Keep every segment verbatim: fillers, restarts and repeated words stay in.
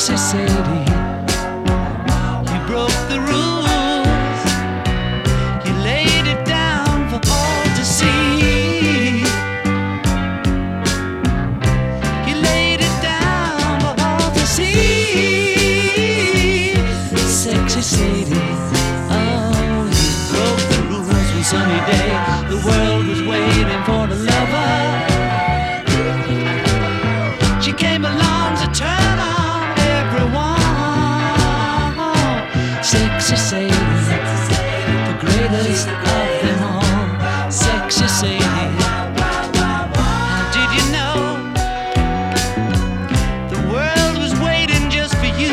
Sexy Sadie, you broke the rules. You laid it down for all to see. You laid it down for all to see. Sexy Sadie, oh, you broke the rules one sunny day. The world was waiting for the lover. She came along to turn on everyone. Sexy Sadie, the greatest of them all. Sexy Sadie, how did you know the world was waiting just for you?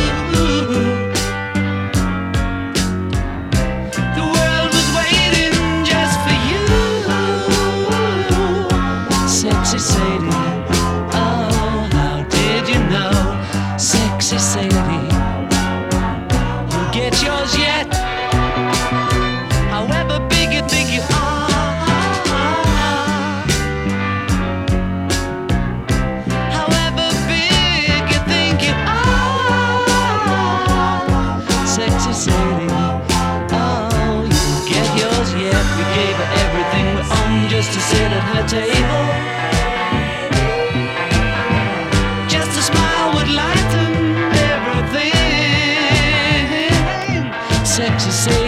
The world was waiting just for you. Sexy Sadie, Sexy Sadie, you'll get yours yet, however big you think you are. However big you think you are. Sexy Sadie, oh, you'll get yours yet. We gave her everything we own just to sit at her table. Just a smile would lighten everything. Sexy Sadie.